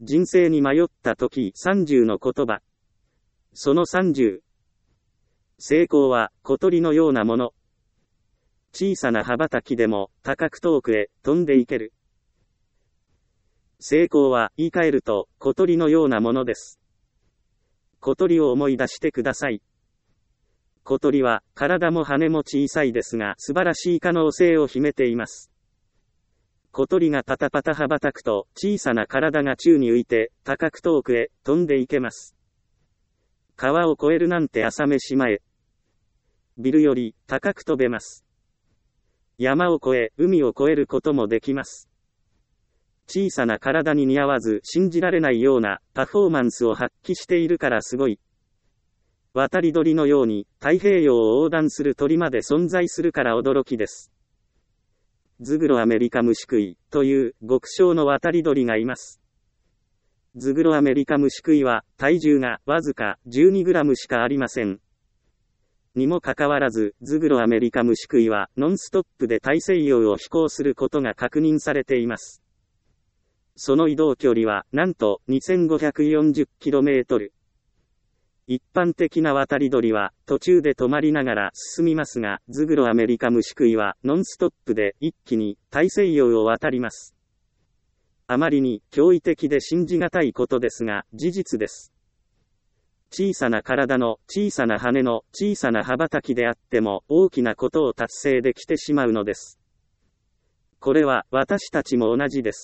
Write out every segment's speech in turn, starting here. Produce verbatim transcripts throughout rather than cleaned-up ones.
人生に迷った時さんじゅうの言葉。そのさんじゅう。成功は小鳥のようなもの。小さな羽ばたきでも高く遠くへ飛んでいける。成功は言い換えると小鳥のようなものです。小鳥を思い出してください。小鳥は体も羽も小さいですが素晴らしい可能性を秘めています。小鳥がパタパタ羽ばたくと小さな体が宙に浮いて高く遠くへ飛んでいけます。川を越えるなんて朝飯前。ビルより高く飛べます。山を越え、海を越えることもできます。小さな体に似合わず信じられないようなパフォーマンスを発揮しているからすごい。渡り鳥のように太平洋を横断する鳥まで存在するから驚きです。ズグロアメリカムシクイという極小の渡り鳥がいます。ズグロアメリカムシクイは体重がわずか じゅうにグラム しかありません。にもかかわらず、ズグロアメリカムシクイはノンストップで大西洋を飛行することが確認されています。その移動距離はなんと にせんごひゃくよんじゅっキロメートル。一般的な渡り鳥は途中で止まりながら進みますが、ズグロアメリカムシクイはノンストップで一気に大西洋を渡ります。あまりに驚異的で信じがたいことですが、事実です。小さな体の小さな羽の小さな羽ばたきであっても大きなことを達成できてしまうのです。これは私たちも同じです。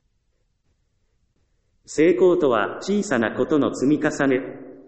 成功とは小さなことの積み重ね。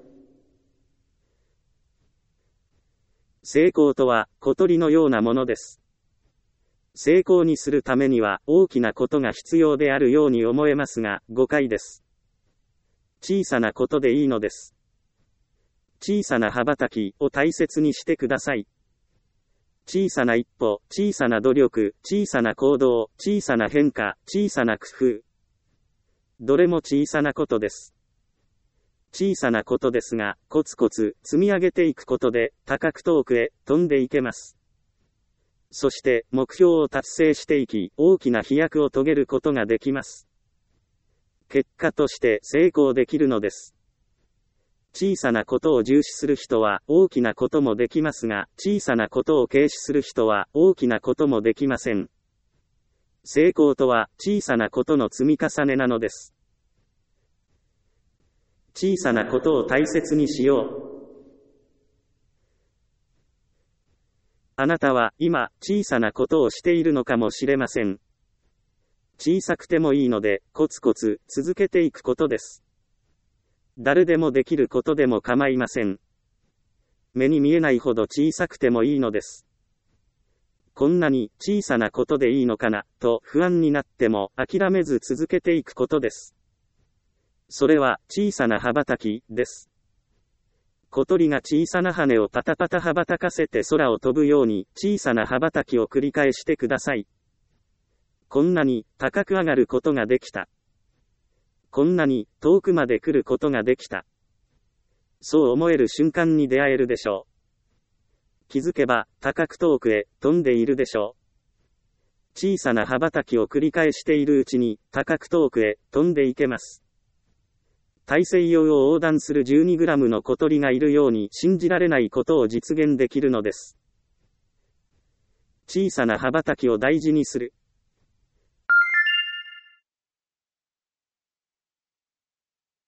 成功とは小鳥のようなものです。成功にするためには大きなことが必要であるように思えますが、誤解です。小さなことでいいのです。小さな羽ばたきを大切にしてください。小さな一歩、小さな努力、小さな行動、小さな変化、小さな工夫。どれも小さなことです。小さなことですが、コツコツ積み上げていくことで高く遠くへ飛んでいけます。そして目標を達成していき、大きな飛躍を遂げることができます。結果として成功できるのです。小さなことを重視する人は大きなこともできますが、小さなことを軽視する人は大きなこともできません。成功とは小さなことの積み重ねなのです。小さなことを大切にしよう。あなたは今小さなことをしているのかもしれません。小さくてもいいのでコツコツ続けていくことです。誰でもできることでも構いません。目に見えないほど小さくてもいいのです。こんなに小さなことでいいのかなと不安になっても諦めず続けていくことです。それは小さな羽ばたきです。小鳥が小さな羽をパタパタ羽ばたかせて空を飛ぶように小さな羽ばたきを繰り返してください。こんなに高く上がることができた。こんなに遠くまで来ることができた。そう思える瞬間に出会えるでしょう。気づけば高く遠くへ飛んでいるでしょう。小さな羽ばたきを繰り返しているうちに高く遠くへ飛んでいけます。大西洋を横断する じゅうにグラム の小鳥がいるように信じられないことを実現できるのです。小さな羽ばたきを大事にする。